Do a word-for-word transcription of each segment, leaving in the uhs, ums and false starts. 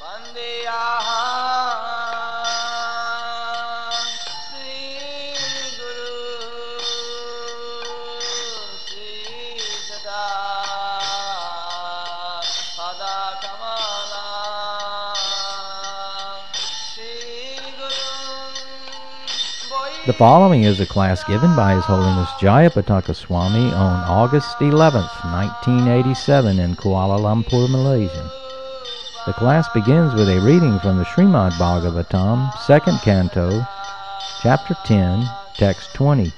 The following is a class given by His Holiness Jayapataka Swami on August eleventh, nineteen eighty-seven in Kuala Lumpur, Malaysia. The class begins with a reading from the Srimad Bhagavatam, second canto, chapter ten, text twenty.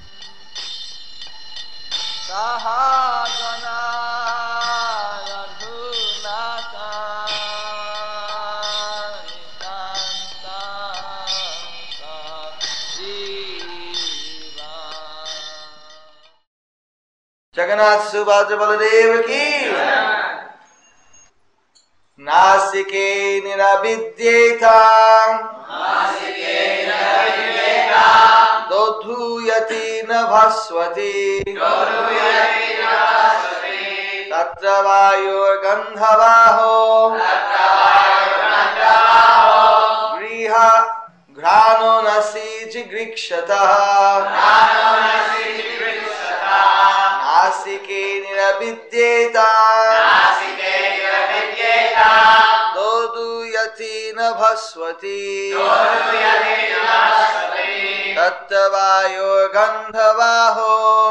Jagannath Subhadra Baldev की नासिके निरविद्येतां दोद्धूयति न भस्वति तत्र वायुर्गन्धवाहो गृह घ्राणो नसि जिगृक्षतः नासिके निरविद्येतां दोद्धूयति न भस्वति तत्तवायोर्गन्धवाहो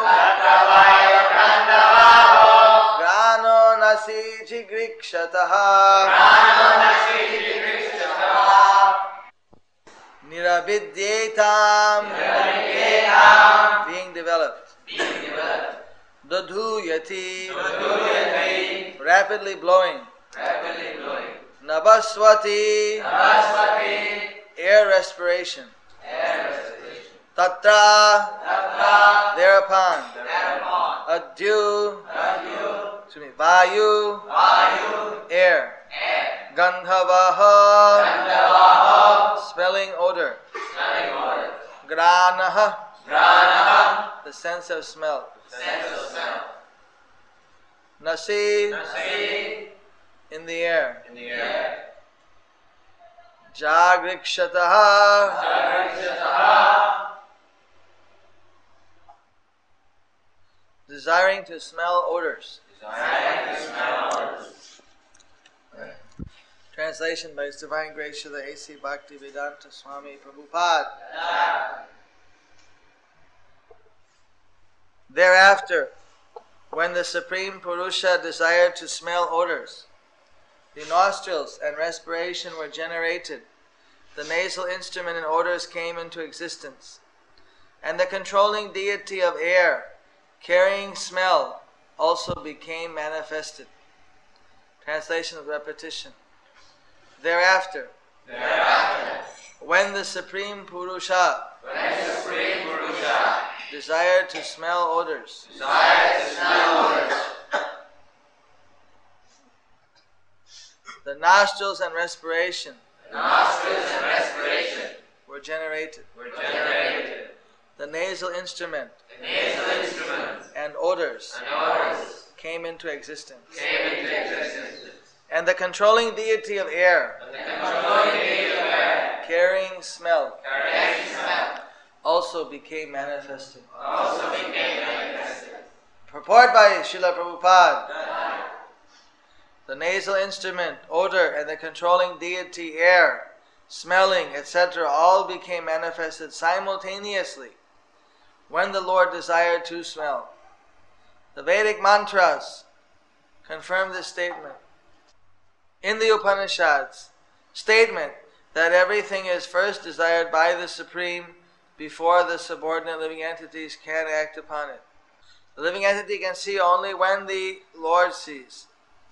घ्राणो नसि जिगृक्षतः निरविद्येतां being developed. Dodhuyati, rapidly blowing. Nabaswati, air respiration. Tatra, thereupon. Adyu, excuse me, Vayu, air. Gandhavaha, smelling odor. Granaha, the sense of smell. Nasi, in the air. Jagrikshataha, desiring to smell odors. Translation by His Divine Grace Srila A C Bhaktivedanta Swami Prabhupada. Thereafter, when the Supreme Purusha desired to smell odors, the nostrils and respiration were generated, the nasal instrument and odors came into existence, and the controlling deity of air, carrying smell, also became manifested. Translation of repetition. Thereafter, Thereafter when the Supreme Purusha, when the Supreme Purusha desired to smell odors, desired to smell odors, the nostrils and respiration, the nostrils and respiration were generated, were generated. The nasal instrument, the nasal instrument and odors, and odors came into existence, came into existence. And the controlling deity of air, and the controlling deity of air carrying smell, carrying smell also became manifested. Also became manifested. Purport by Srila Prabhupada. The nasal instrument, odor, and the controlling deity, air, smelling, et cetera, all became manifested simultaneously when the Lord desired to smell. The Vedic mantras confirm this statement. In the Upanishads, statement that everything is first desired by the Supreme before the subordinate living entities can act upon it. The living entity can see only when the Lord sees.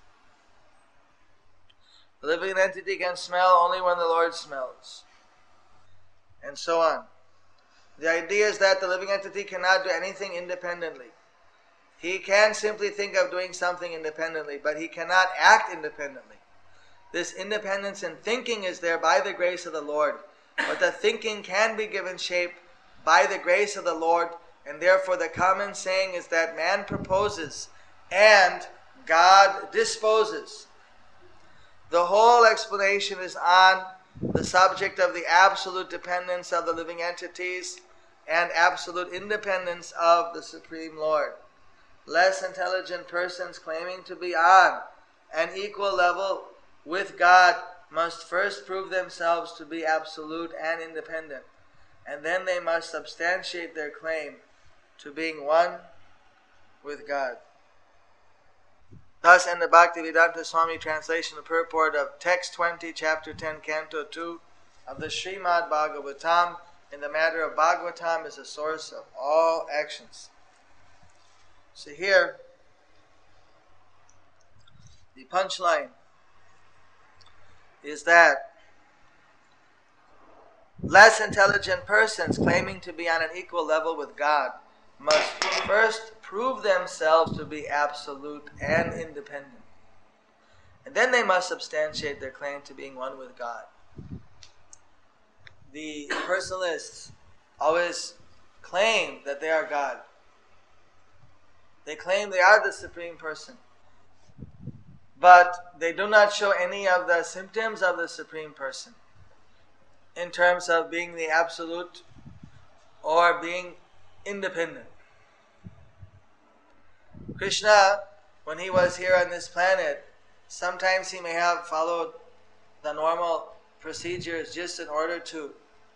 The living entity can smell only when the Lord smells. And so on. The idea is that the living entity cannot do anything independently. He can simply think of doing something independently, but he cannot act independently. This independence in thinking is there by the grace of the Lord, but the thinking can be given shape by the grace of the Lord, and therefore the common saying is that man proposes and God disposes. The whole explanation is on the subject of the absolute dependence of the living entities and absolute independence of the Supreme Lord. Less intelligent persons claiming to be on an equal level with God must first prove themselves to be absolute and independent, and then they must substantiate their claim to being one with God. Thus, in the Bhaktivedanta Swami translation, the purport of text twenty, chapter ten, canto two of the Srimad Bhagavatam, in the matter of Bhagavatam is the source of all actions. So here, the punchline is that less intelligent persons claiming to be on an equal level with God must first prove themselves to be absolute and independent. And then they must substantiate their claim to being one with God. The personalists always claim that they are God. They claim they are the Supreme Person. But they do not show any of the symptoms of the Supreme Person in terms of being the absolute or being independent. Krishna, when he was here on this planet, sometimes he may have followed the normal procedures just in order to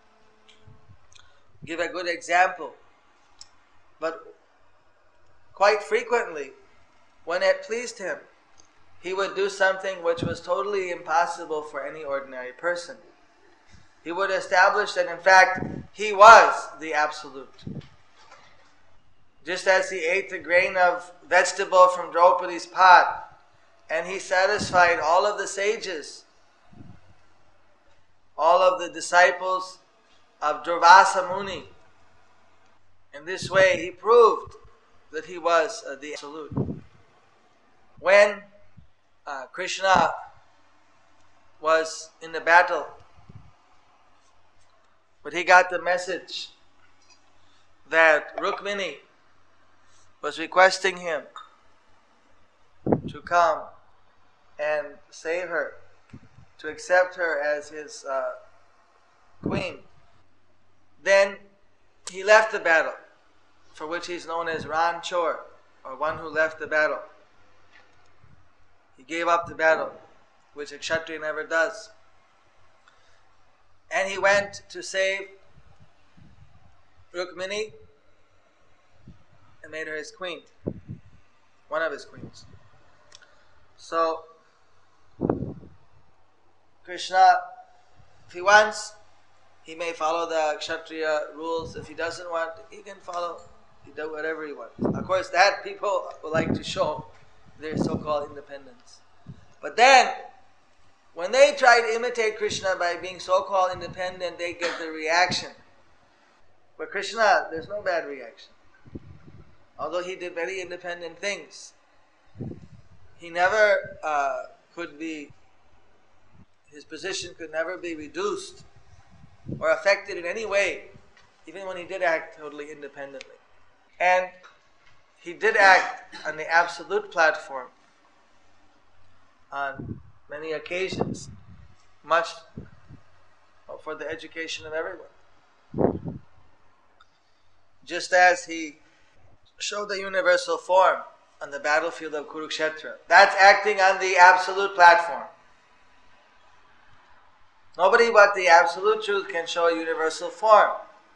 give a good example. But quite frequently, when it pleased him, he would do something which was totally impossible for any ordinary person. He would establish that in fact he was the Absolute. Just as he ate the grain of vegetable from Draupadi's pot, and he satisfied all of the sages, all of the disciples of Durvasa Muni. In this way he proved that he was uh, the Absolute. When uh, Krishna was in the battle, but he got the message that Rukmini was requesting him to come and save her, to accept her as his uh, queen. Then he left the battle, for which he is known as Ranchor, or one who left the battle. He gave up the battle, which a Kshatriya never does. And he went to save Rukmini and made her his queen, one of his queens. So, Krishna, if he wants, he may follow the Kshatriya rules. If he doesn't want, he can follow, he does whatever he wants. Of course, that people would like to show their so-called independence. But then, when they try to imitate Krishna by being so-called independent, they get the reaction. But Krishna, there's no bad reaction. Although he did very independent things, he never uh, could be, his position could never be reduced or affected in any way, even when he did act totally independently. And he did act on the absolute platform on many occasions, much for the education of everyone. Just as he showed the universal form on the battlefield of Kurukshetra. That's acting on the absolute platform. Nobody but the absolute truth can show a universal form.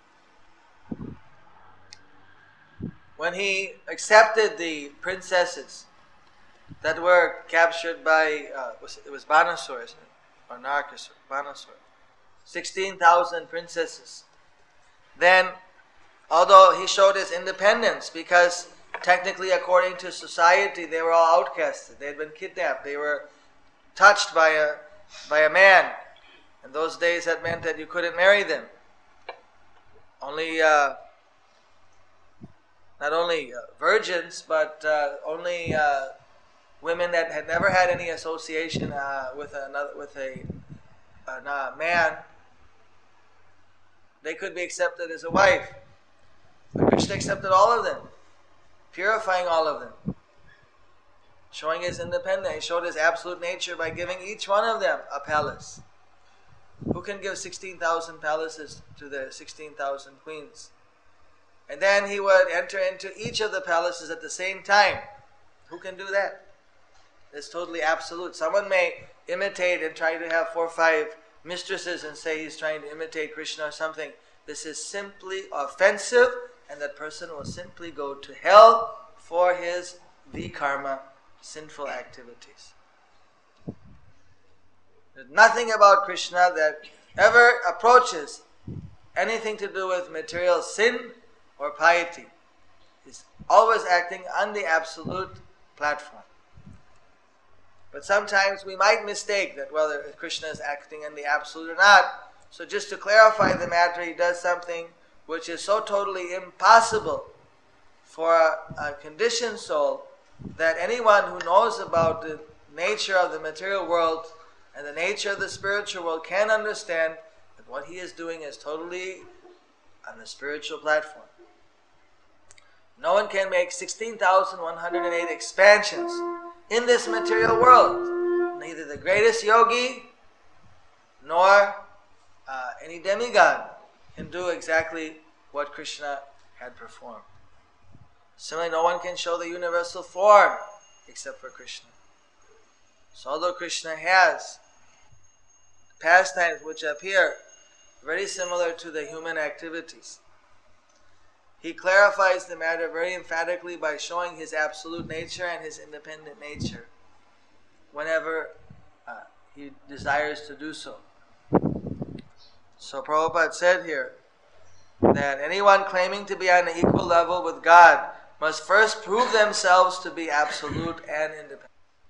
When he accepted the princesses that were captured by, uh, it was Banasur, isn't it? Or Narkasur, Banasur. sixteen thousand princesses. Then, although he showed his independence, because technically according to society they were all outcasted. They had been kidnapped. They were touched by a, by a man. In those days that meant that you couldn't marry them. Only, uh, not only uh, virgins, but uh, only uh, women that had never had any association uh, with another, with a, a uh, man, they could be accepted as a wife. But Krishna accepted all of them, purifying all of them. showing his independence. He showed his absolute nature by giving each one of them a palace. Who can give sixteen thousand palaces to the sixteen thousand queens? And then he would enter into each of the palaces at the same time. Who can do that? It's totally absolute. Someone may imitate and try to have four or five mistresses and say he's trying to imitate Krishna or something. This is simply offensive, and that person will simply go to hell for his vikarma, sinful activities. There's nothing about Krishna that ever approaches anything to do with material sin or piety. He's always acting on the absolute platform. But sometimes we might mistake that whether Krishna is acting in the absolute or not. So just to clarify the matter, he does something which is so totally impossible for a, a conditioned soul that anyone who knows about the nature of the material world and the nature of the spiritual world can understand that what he is doing is totally on the spiritual platform. No one can make sixteen thousand one hundred eight expansions in this material world. Neither the greatest yogi nor uh, any demigod can do exactly what Krishna had performed. Similarly, no one can show the universal form except for Krishna. So although Krishna has pastimes which appear very similar to the human activities, he clarifies the matter very emphatically by showing his absolute nature and his independent nature whenever uh, he desires to do so. So Prabhupada said here that anyone claiming to be on an equal level with God must first prove themselves to be absolute and independent.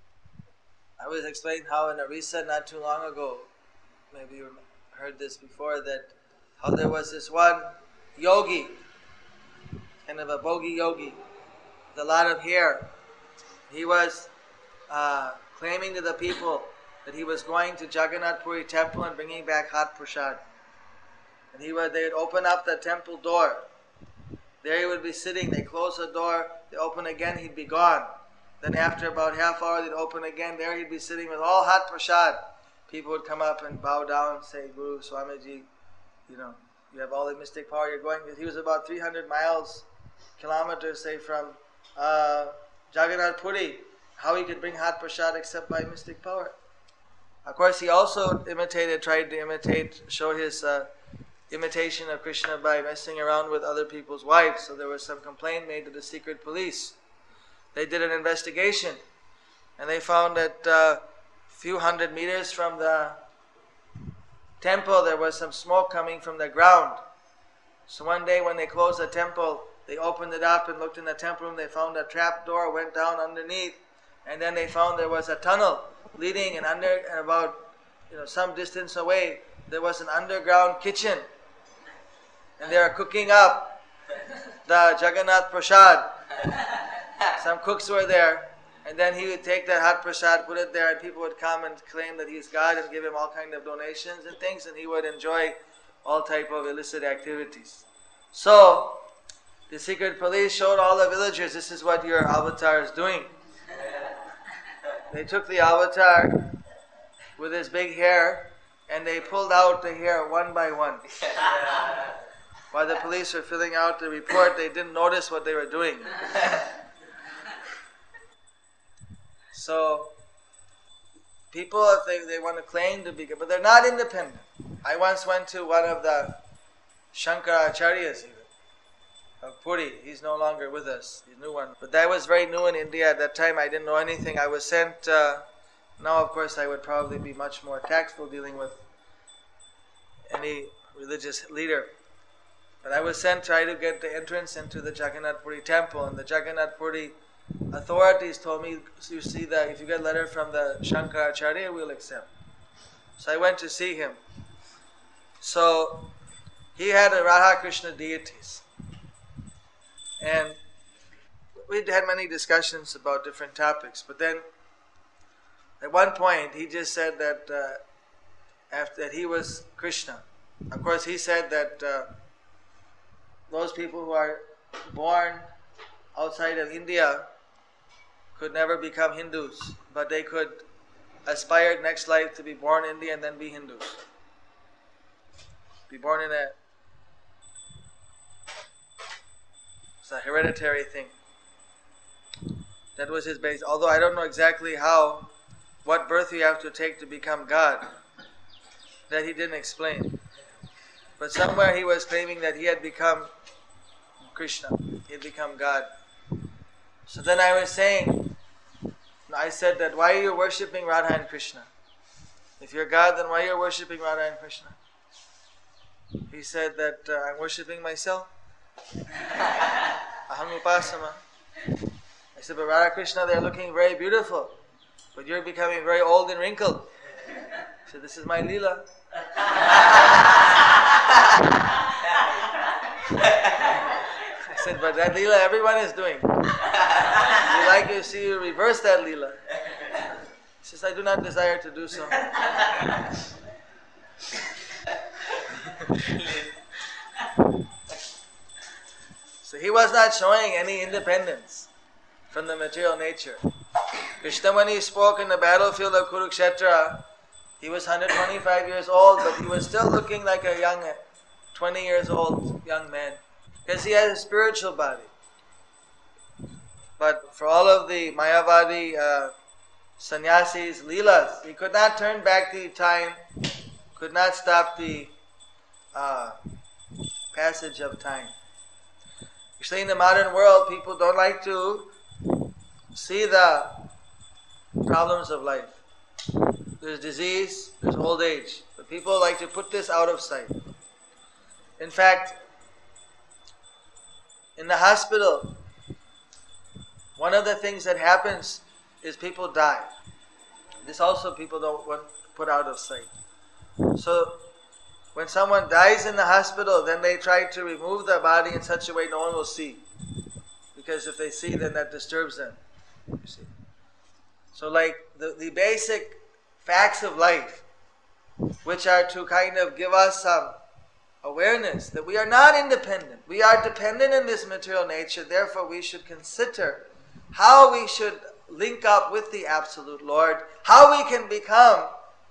I was explaining how in Orissa not too long ago, maybe you heard this before, that how there was this one yogi, kind of a bogey yogi, with a lot of hair. He was uh, claiming to the people that he was going to Jagannath Puri temple and bringing back hot prasad. And he would, they would open up the temple door. There he would be sitting. They close the door, they open again, he'd be gone. Then after about half hour, they'd open again. There he'd be sitting with all hot prasad. People would come up and bow down and say, Guru, Swamiji, you know, you have all the mystic power. You're going. He was about three hundred miles, kilometers, say, from uh, Jagannath Puri. How he could bring hot prasad except by mystic power? Of course, he also imitated, tried to imitate, show his uh, imitation of Krishna by messing around with other people's wives. So there was some complaint made to the secret police. They did an investigation, and they found that a uh, few hundred meters from the temple there was some smoke coming from the ground. So one day when they closed the temple, they opened it up and looked in the temple room. They found a trap door, went down underneath, and then they found there was a tunnel leading, and under and about you know some distance away there was an underground kitchen, and they were cooking up the Jagannath Prasad. Some cooks were there, and then he would take that hot prasad, put it there, and people would come and claim that he's God and give him all kind of donations and things, and he would enjoy all type of illicit activities. So the secret police showed all the villagers, this is what your avatar is doing. They took the avatar with his big hair, and they pulled out the hair one by one. While the police were filling out the report, they didn't notice what they were doing. So, people, if they, they want to claim to be good, but they're not independent. I once went to one of the Shankaracharyas even, of Puri. He's no longer with us. He's a new one. But that was very new in India. At that time, I didn't know anything. I was sent, uh, now of course I would probably be much more tactful dealing with any religious leader. But I was sent to try to get the entrance into the Jagannath Puri temple, and the Jagannath Puri authorities told me, you see that if you get a letter from the Shankaracharya, we'll accept. So I went to see him. So he had a Radha Krishna deities. And we'd had many discussions about different topics. But then at one point he just said that uh, after that he was Krishna. Of course he said that uh, those people who are born outside of India could never become Hindus, but they could aspire next life to be born Indian and then be Hindus. Be born in a, it's a hereditary thing. That was his base. Although I don't know exactly how, what birth you have to take to become God. That he didn't explain. But somewhere he was claiming that he had become Krishna. He had become God. So then I was saying, I said that why are you worshipping Radha and Krishna? If you're God, then why are you worshipping Radha and Krishna? He said that uh, I'm worshipping myself. Aham upasama. I said, but Radha Krishna, they're looking very beautiful. But you're becoming very old and wrinkled. He said, this is my Leela. I said, but that Leela everyone is doing. You like to see you reverse that Leela. He says, I do not desire to do so. So he was not showing any independence from the material nature. Krishna, when he spoke in the battlefield of Kurukshetra, he was one hundred twenty-five years old, but he was still looking like a young, twenty years old young man. Because he had a spiritual body. But for all of the Mayavadi uh, sannyasis, leelas, he could not turn back the time, could not stop the uh, passage of time. Actually, in the modern world, people don't like to see the problems of life. There's disease, there's old age. But people like to put this out of sight. In fact, in the hospital, one of the things that happens is people die. This also people don't want to put out of sight. So, when someone dies in the hospital, then they try to remove their body in such a way no one will see. Because if they see, then that disturbs them. You see. So like the, the basic facts of life, which are to kind of give us some awareness that we are not independent. We are dependent in this material nature, therefore we should consider how we should link up with the Absolute Lord, how we can become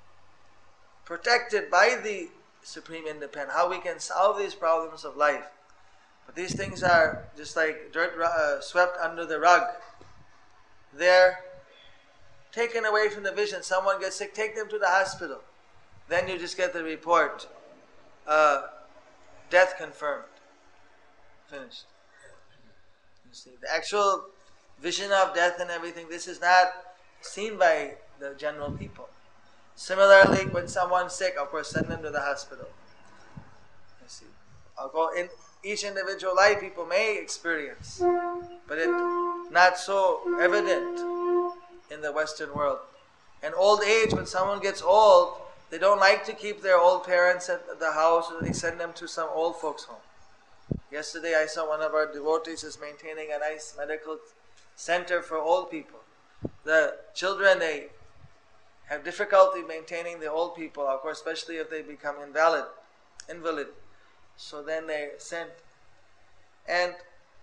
protected by the Supreme Independent, how we can solve these problems of life. But these things are just like dirt uh, swept under the rug. They're taken away from the vision. Someone gets sick, take them to the hospital. Then you just get the report, uh, death confirmed. Finished. You see, the actual vision of death and everything, this is not seen by the general people. Similarly, when someone's sick, of course, send them to the hospital. You see, I'll go in each individual life people may experience, but it's not so evident in the Western world. And old age, when someone gets old, they don't like to keep their old parents at the house, so they send them to some old folks' home. Yesterday, I saw one of our devotees is maintaining a nice medical center for old people. The children, they have difficulty maintaining the old people, of course, especially if they become invalid, invalid. So then they're sent. And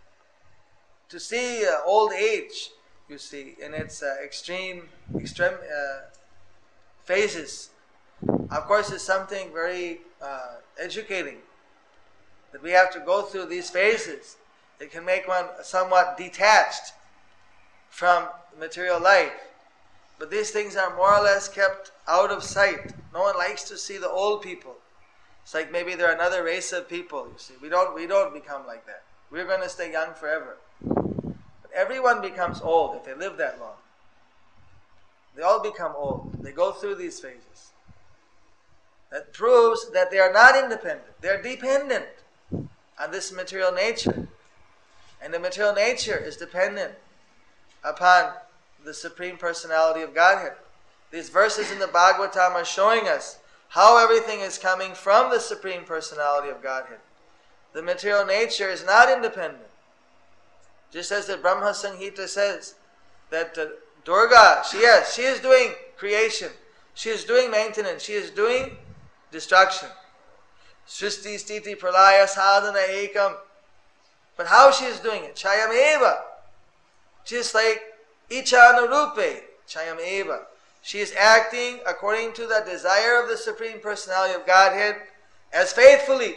to see uh, old age, you see, in its uh, extreme, extreme uh, phases, of course, is something very uh, educating. That we have to go through these phases. It can make one somewhat detached from material life. But these things are more or less kept out of sight. No one likes to see the old people. It's like maybe they're another race of people, you see. We don't, we don't become like that. We're going to stay young forever. But everyone becomes old if they live that long. They all become old. They go through these phases. That proves that they are not independent. They are dependent on this material nature. And the material nature is dependent upon the Supreme Personality of Godhead. These verses in the Bhagavatam are showing us how everything is coming from the Supreme Personality of Godhead. The material nature is not independent. Just as the Brahma Samhita says that uh, Durga, she is, she is doing creation, she is doing maintenance, she is doing destruction. Srishti stiti pralaya sadhana ekam. But how she is doing it? Chayameva. Just like Icha anurupe chayam eva. She is acting according to the desire of the Supreme Personality of Godhead as faithfully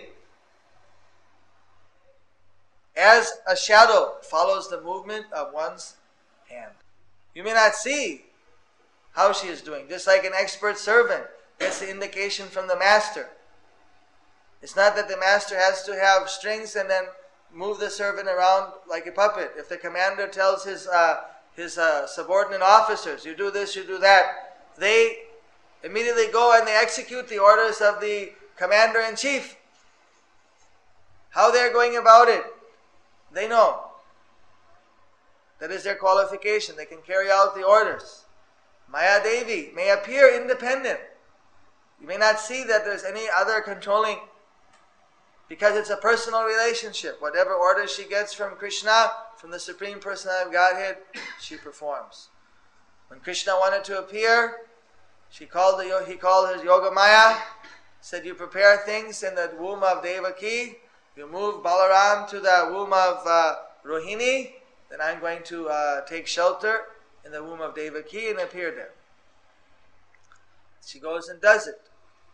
as a shadow follows the movement of one's hand. You may not see how she is doing, just like an expert servant gets the indication from the master. It's not that the master has to have strings and then move the servant around like a puppet. If the commander tells his uh, his uh, subordinate officers, you do this, you do that, they immediately go and they execute the orders of the commander-in-chief. How they're going about it, they know. That is their qualification. They can carry out the orders. Maya Devi may appear independent. You may not see that there's any other controlling, because it's a personal relationship. Whatever orders she gets from Krishna, from the Supreme Personality of Godhead, she performs. When Krishna wanted to appear, she called the, he called her Yoga Maya, said, you prepare things in the womb of Devaki, you move Balaram to the womb of uh, Rohini, then I'm going to uh, take shelter in the womb of Devaki and appear there. She goes and does it.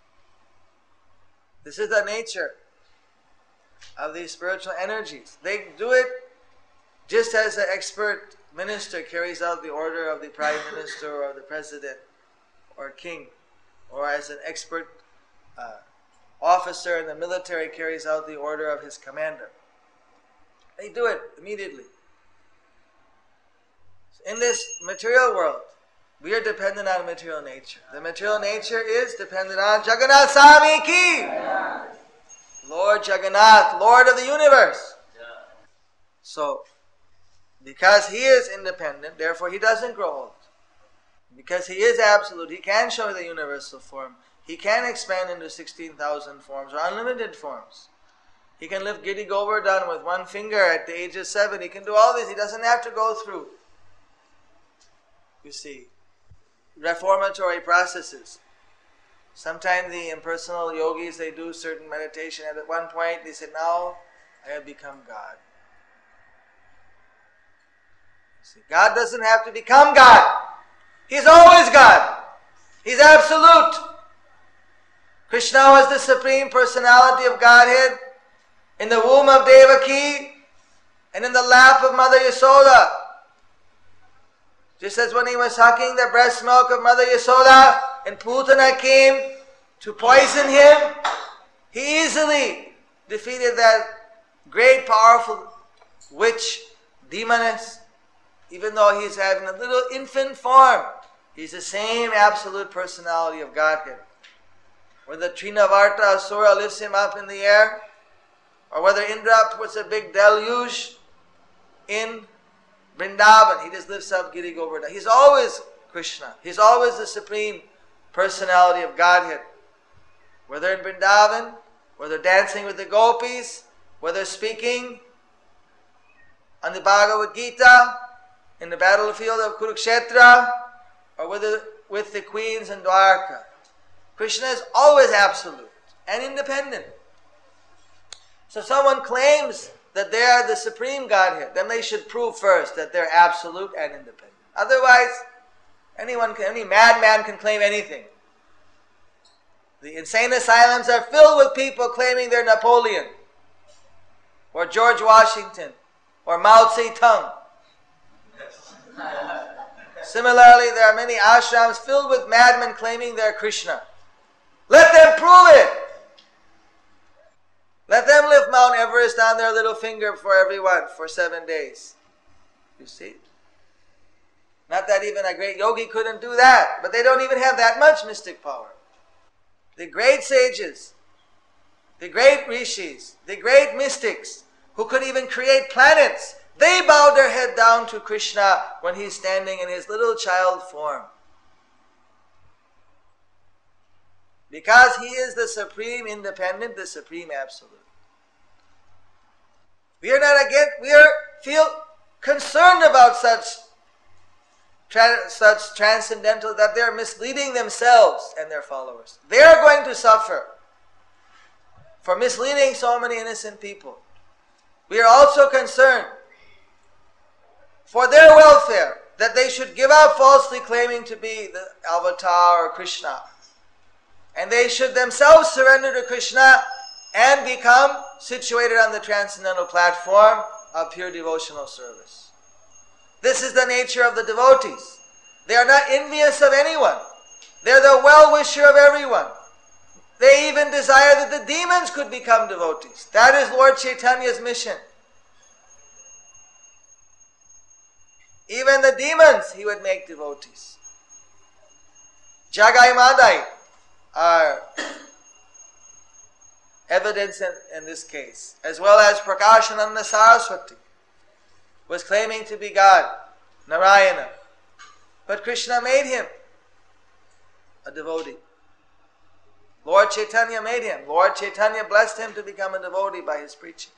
This is the nature of these spiritual energies. They do it just as an expert minister carries out the order of the prime minister or the president or king, or as an expert uh, officer in the military carries out the order of his commander. They do it immediately. In this material world, we are dependent on material nature. The material nature is dependent on Jagannath Swami Ki. Yeah. Lord Jagannath, Lord of the universe. Yeah. So, because He is independent, therefore He doesn't grow old. Because He is absolute, He can show the universal form. He can expand into sixteen thousand forms or unlimited forms. He can lift Giri Govardhan with one finger at the age of seven. He can do all this. He doesn't have to go through, you see, reformatory processes. Sometimes the impersonal yogis, they do certain meditation. At one point, they say, now I have become God. See, God doesn't have to become God. He's always God. He's absolute. Krishna was the Supreme Personality of Godhead in the womb of Devaki and in the lap of Mother Yasoda. Just as when he was sucking the breast milk of Mother Yasoda and Putana came to poison him, he easily defeated that great powerful witch, demoness. Even though he's having a little infant form, he's the same absolute personality of Godhead. Whether Trinavarta Asura lifts him up in the air, or whether Indra puts a big deluge in Vrindavan, he just lifts up Giri Govardhan. He's always Krishna. He's always the Supreme Personality of Godhead. Whether in Vrindavan, whether dancing with the gopis, whether speaking on the Bhagavad Gita, in the battlefield of Kurukshetra, or whether with the queens in Dwarka. Krishna is always absolute and independent. So someone claims that they are the Supreme Godhead, then they should prove first that they're absolute and independent. Otherwise, anyone, can, any madman can claim anything. The insane asylums are filled with people claiming they're Napoleon, or George Washington, or Mao Zedong. Similarly, there are many ashrams filled with madmen claiming they're Krishna. Let them prove it! Let them lift Mount Everest on their little finger for everyone for seven days. You see? Not that even a great yogi couldn't do that, but they don't even have that much mystic power. The great sages, the great rishis, the great mystics, who could even create planets, they bowed their head down to Krishna when he's standing in his little child form. Because he is the supreme independent, the supreme absolute. We are not again, we are feel concerned about such, tra- such transcendental, that they are misleading themselves and their followers. They are going to suffer for misleading so many innocent people. We are also concerned for their welfare, that they should give up falsely claiming to be the avatar or Krishna. And they should themselves surrender to Krishna and become situated on the transcendental platform of pure devotional service. This is the nature of the devotees. They are not envious of anyone. They're the well-wisher of everyone. They even desire that the demons could become devotees. That is Lord Chaitanya's mission. Even the demons he would make devotees. Jagai Madai are evidence in, in this case, as well as Prakashananda Saraswati was claiming to be God, Narayana. But Krishna made him a devotee. Lord Chaitanya made him. Lord Chaitanya blessed him to become a devotee by his preaching.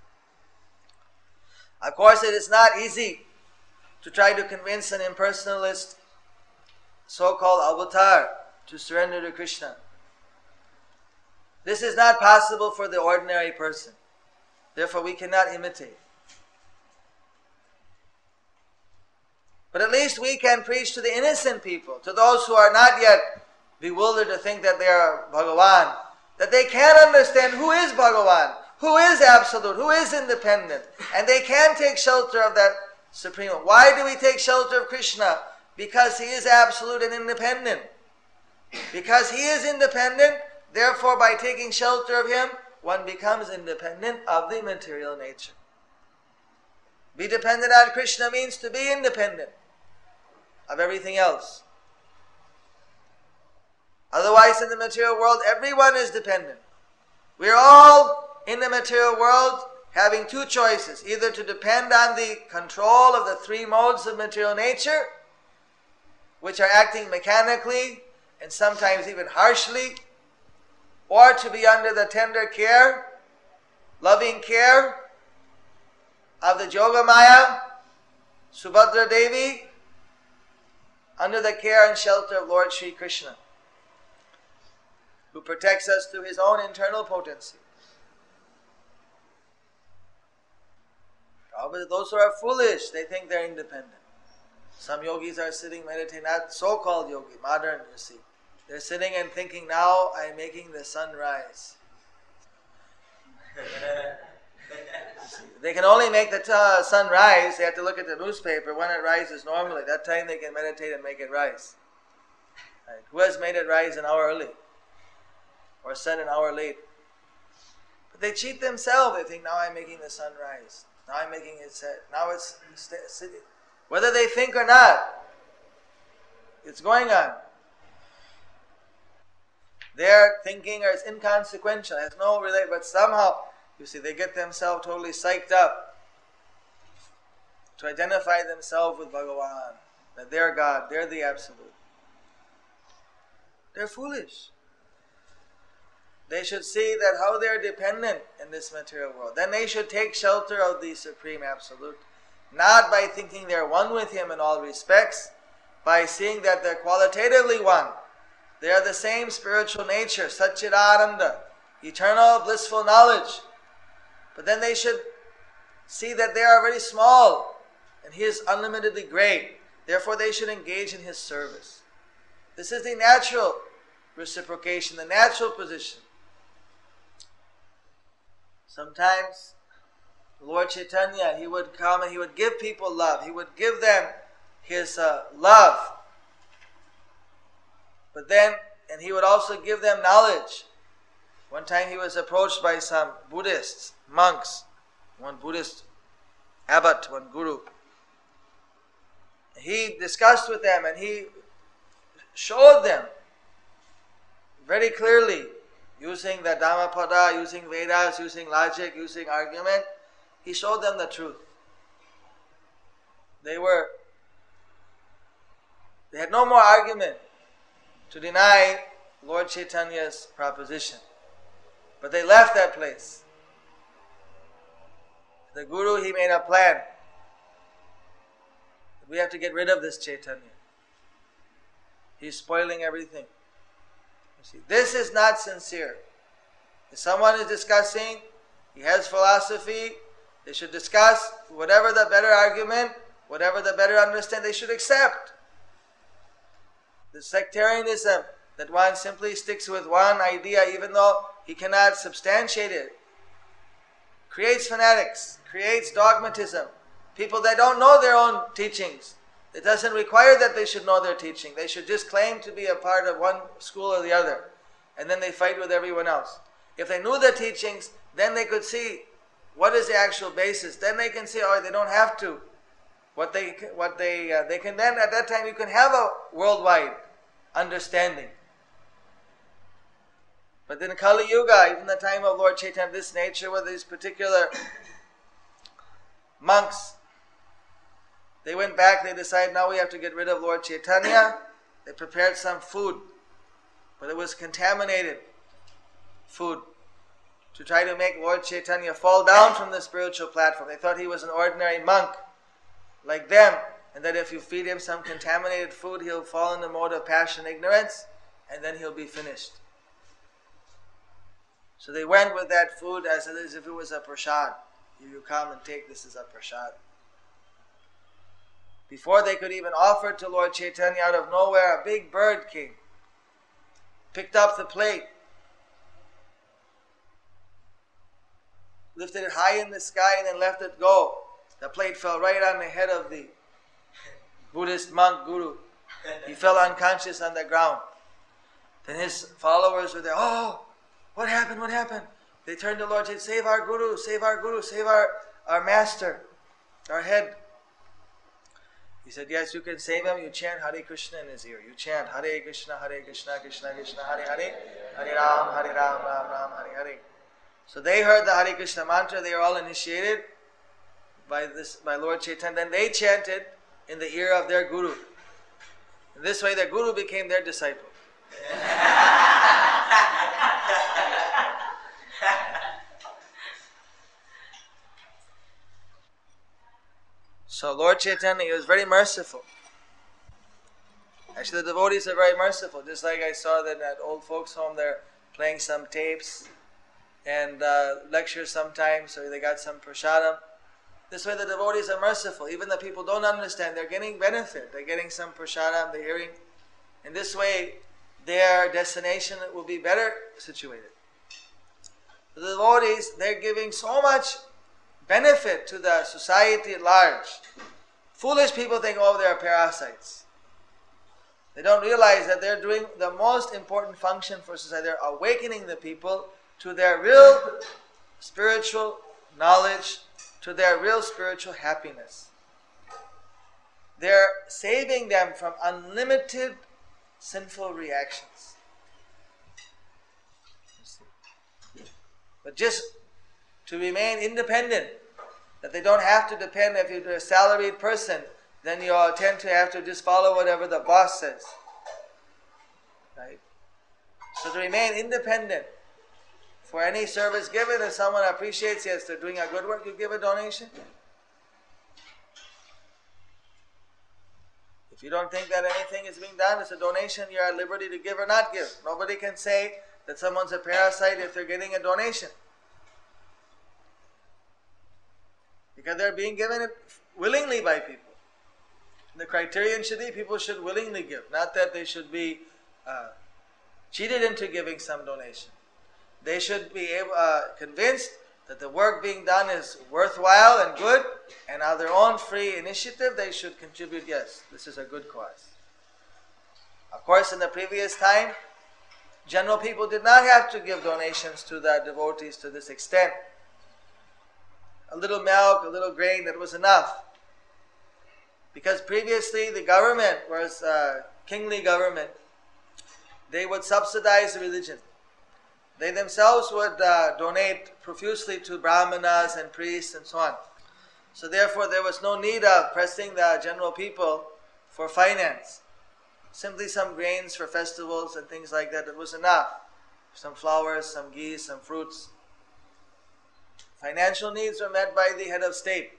Of course, it is not easy to try to convince an impersonalist, so-called avatar, to surrender to Krishna. This is not possible for the ordinary person. Therefore, we cannot imitate. But at least we can preach to the innocent people, to those who are not yet bewildered to think that they are Bhagavan, that they can understand who is Bhagavan, who is absolute, who is independent, and they can take shelter of that Supreme. Why do we take shelter of Krishna? Because he is absolute and independent. Because he is independent, therefore by taking shelter of him, one becomes independent of the material nature. Be dependent on Krishna means to be independent of everything else. Otherwise, in the material world, everyone is dependent. We are all in the material world having two choices, either to depend on the control of the three modes of material nature, which are acting mechanically and sometimes even harshly, or to be under the tender care, loving care of the Yogamaya, Subhadra Devi, under the care and shelter of Lord Sri Krishna, who protects us through his own internal potency. But those who are foolish, they think they're independent. Some yogis are sitting meditating, not so-called yogi, modern, you see. They're sitting and thinking, now I'm making the sun rise. They can only make the t- sun rise, they have to look at the newspaper when it rises normally. That time they can meditate and make it rise. Right. Who has made it rise an hour early? Or set an hour late? But they cheat themselves. They think, now I'm making the sun rise. Now I'm making it set. Now it's sitting. Whether they think or not, it's going on. Their thinking is inconsequential, has no relation, but somehow, you see, they get themselves totally psyched up to identify themselves with Bhagavan, that they're God, they're the Absolute. They're foolish. They should see that how they're dependent in this material world. Then they should take shelter of the Supreme Absolute, not by thinking they're one with Him in all respects, by seeing that they're qualitatively one. They are the same spiritual nature, Satchidananda, eternal blissful knowledge. But then they should see that they are very small and He is unlimitedly great. Therefore they should engage in His service. This is the natural reciprocation, the natural position. Sometimes Lord Chaitanya, He would come and He would give people love. He would give them His uh, love. But then, and He would also give them knowledge. One time He was approached by some Buddhists, monks, one Buddhist abbot, one guru. He discussed with them and He showed them very clearly, using the Dhammapada, using Vedas, using logic, using argument, He showed them the truth. They were, they had no more argument to deny Lord Chaitanya's proposition. But they left that place. The Guru, he made a plan. We have to get rid of this Chaitanya. He's spoiling everything. You see, this is not sincere. If someone is discussing, he has philosophy, they should discuss whatever the better argument, whatever the better understand, they should accept. The sectarianism, that one simply sticks with one idea even though he cannot substantiate it, creates fanatics, creates dogmatism, people that don't know their own teachings. It doesn't require that they should know their teaching. They should just claim to be a part of one school or the other, and then they fight with everyone else. If they knew their teachings, then they could see what is the actual basis. Then they can say, oh, they don't have to. What they, what they, uh, they can then, at that time, you can have a worldwide understanding. But in Kali Yuga, even the time of Lord Chaitanya, this nature with these particular monks, they went back, they decided now we have to get rid of Lord Chaitanya. They prepared some food, but it was contaminated food to try to make Lord Chaitanya fall down from the spiritual platform. They thought he was an ordinary monk like them, and that if you feed him some contaminated food, he'll fall in the mode of passion, ignorance, and then he'll be finished. So they went with that food as, as if it was a prasad. You come and take this as a prasad. Before they could even offer it to Lord Chaitanya, out of nowhere a big bird came, picked up the plate, lifted it high in the sky and then left it go. The plate fell right on the head of the Buddhist monk guru. He fell unconscious on the ground. Then his followers were there, oh, what happened, what happened? They turned to the Lord and said, save our guru, save our guru, save our, our master, our head. He said, yes, you can save him. You chant Hare Krishna in his ear. You chant Hare Krishna, Hare Krishna, Krishna Krishna, Hare Hare, Hare Ram, Hare Ram, Ram Ram, Hare Hare. So they heard the Hare Krishna mantra. They were all initiated by this, by Lord Chaitanya. Then they chanted in the ear of their guru. In this way, their guru became their disciple. So Lord Chaitanya, he was very merciful. Actually, the devotees are very merciful. Just like I saw that at old folks' home, they're playing some tapes and uh, lectures sometimes, so they got some prasadam. This way the devotees are merciful. Even the people don't understand, they're getting benefit. They're getting some prasadam, they're hearing. In this way, their destination will be better situated. The devotees, they're giving so much benefit to the society at large. Foolish people think, oh, they're parasites. They don't realize that they're doing the most important function for society. They're awakening the people to their real spiritual knowledge, to their real spiritual happiness. They're saving them from unlimited sinful reactions. But just to remain independent, that they don't have to depend. If you're a salaried person, then you tend to have to just follow whatever the boss says. Right? So to remain independent, for any service given, if someone appreciates, yes, they're doing a good work, you give a donation. If you don't think that anything is being done, it's a donation, you're at liberty to give or not give. Nobody can say that someone's a parasite if they're getting a donation. Because they're being given it willingly by people. The criterion should be people should willingly give, not that they should be uh, cheated into giving some donation. They should be able, uh, convinced that the work being done is worthwhile and good, and of their own free initiative they should contribute, yes, this is a good cause. Of course, in the previous time, general people did not have to give donations to the devotees to this extent. A little milk, a little grain, that was enough. Because previously the government was a kingly government. They would subsidize the religion. They themselves would uh, donate profusely to brahmanas and priests and so on. So therefore there was no need of pressing the general people for finance. Simply some grains for festivals and things like that, it was enough. Some flowers, some ghee, some fruits. Financial needs were met by the head of state.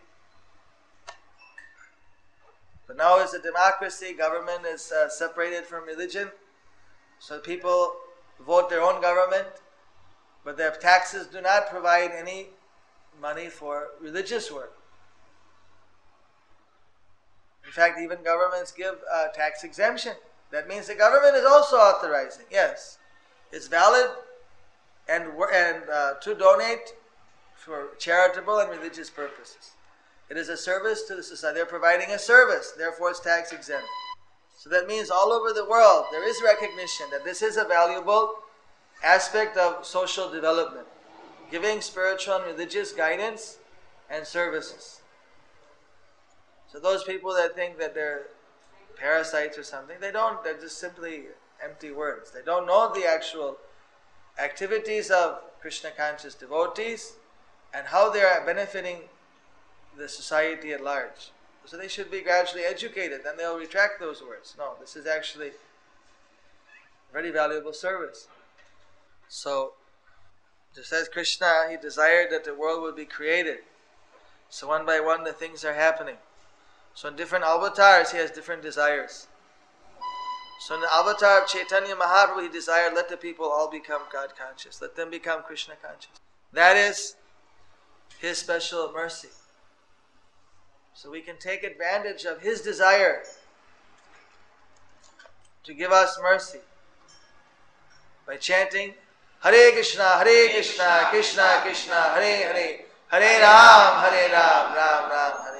But now as a democracy, government is uh, separated from religion. So people vote their own government, but their taxes do not provide any money for religious work. In fact, even governments give uh, tax exemption. That means the government is also authorizing. Yes, it's valid and, and uh, to donate for charitable and religious purposes. It is a service to the society. They're providing a service, therefore it's tax exempt. So that means all over the world there is recognition that this is a valuable aspect of social development, giving spiritual and religious guidance and services. So those people that think that they're parasites or something, they don't, they're just simply empty words. They don't know the actual activities of Krishna conscious devotees and how they are benefiting the society at large. So they should be gradually educated, then they'll retract those words. No, this is actually a very valuable service. So, just as Krishna, he desired that the world would be created. So one by one the things are happening. So in different avatars he has different desires. So in the avatar of Chaitanya Mahaprabhu, he desired, let the people all become God conscious. Let them become Krishna conscious. That is his special mercy. So we can take advantage of his desire to give us mercy by chanting Hare Krishna, Hare Krishna, Krishna Krishna, Hare Hare, Hare Ram, Hare Ram, Ram Ram, Hare